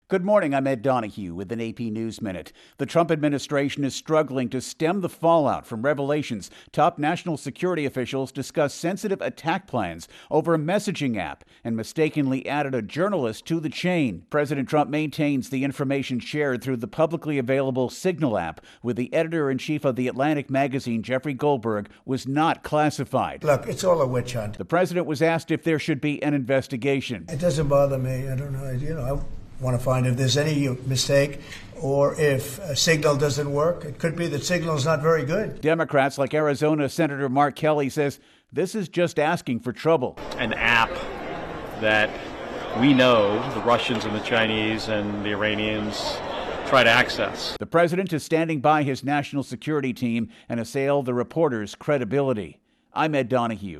Good morning, I'm Ed Donahue with an AP News Minute. The Trump administration is struggling to stem the fallout from revelations. Top national security officials discuss sensitive attack plans over a messaging app and mistakenly added a journalist to the chain. President Trump maintains the information shared through the publicly available Signal app with the editor-in-chief of The Atlantic magazine, Jeffrey Goldberg, was not classified. Look, it's all a witch hunt. The president was asked if there should be an investigation. It doesn't bother me. I don't know. I want to find if there's any mistake or if Signal doesn't work. It could be that Signal is not very good. Democrats like Arizona Senator Mark Kelly says this is just asking for trouble. An app that we know the Russians and the Chinese and the Iranians try to access. The president is standing by his national security team and assail the reporter's credibility. I'm Ed Donahue.